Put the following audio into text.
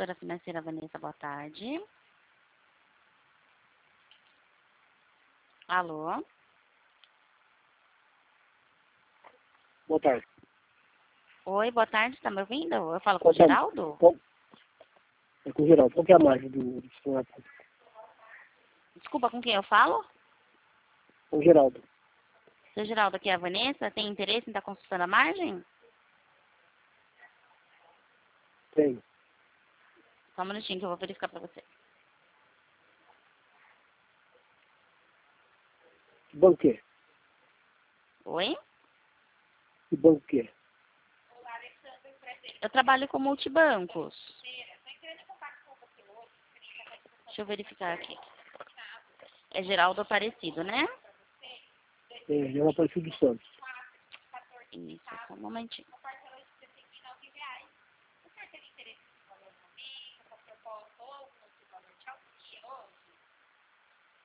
consultora financeira Vanessa, boa tarde. Alô? Boa tarde. Oi, boa tarde, tá me ouvindo? Eu falo com o Qual que é- Geraldo? É com o Geraldo. Qual que é a margem do sistema público? Desculpa, com quem eu falo? Com o Geraldo. Seu Geraldo, aqui é a Vanessa. Tem interesse em estar consultando a margem? Tenho. Só um minutinho que eu vou verificar pra você. Que banco que é? Oi? Que banco que é? Eu trabalho com multibancos. Deixa eu verificar aqui. É Geraldo Aparecido, né? É Geraldo Aparecido dos Santos. Isso, só um momentinho.